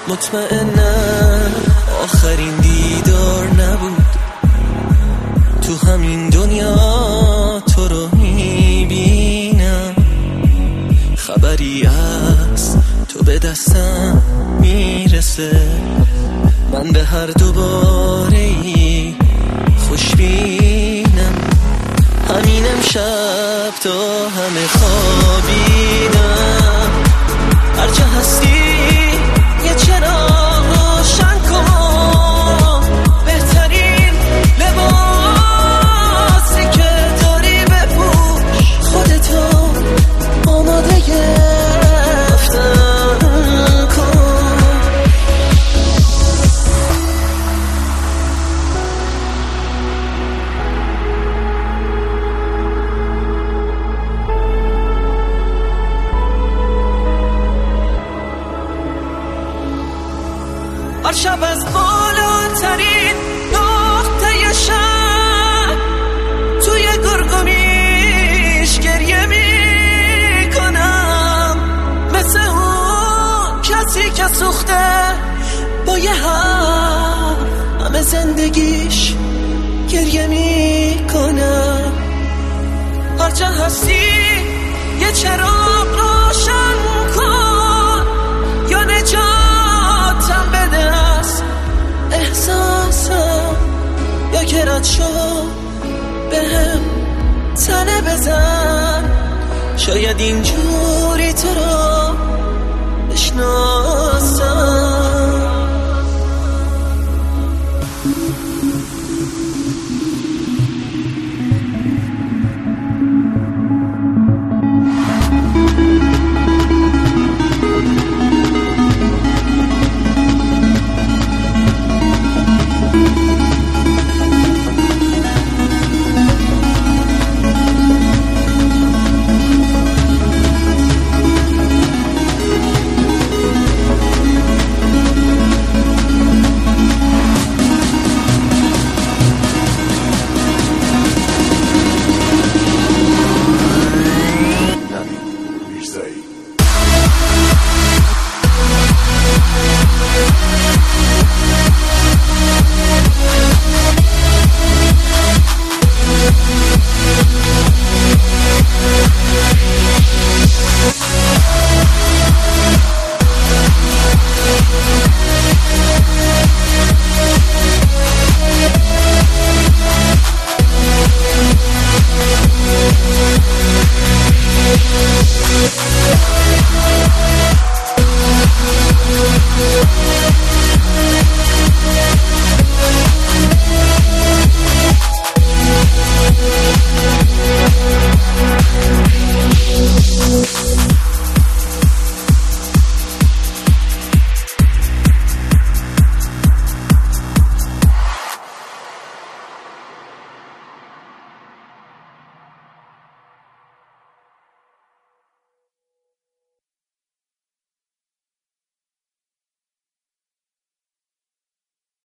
مطمئنم آخرین دیدار نبود، تو همین دنیا تو رو میبینم. خبری از تو به دستم میرسه، من به هر دوباره ای خوشبینم. همین امشب تا همه خوابیدم، هر جا هستی یه چراغ روشن کن. بهترین لباسی که داری بپوش، خودتو آماده رفتن کن. هر شب از بالاترین نقطه شب توی گرگومیش گریه میکنم، مثل اون کسی که سوخته با یه همه زندگیش گریه میکنم. هر جا هستی یه چراغ روشن کن، یا نجاتم بده از احساسم، یا که رد شو بهم تنه بزن. شاید اینجوری تو رو بشناسم.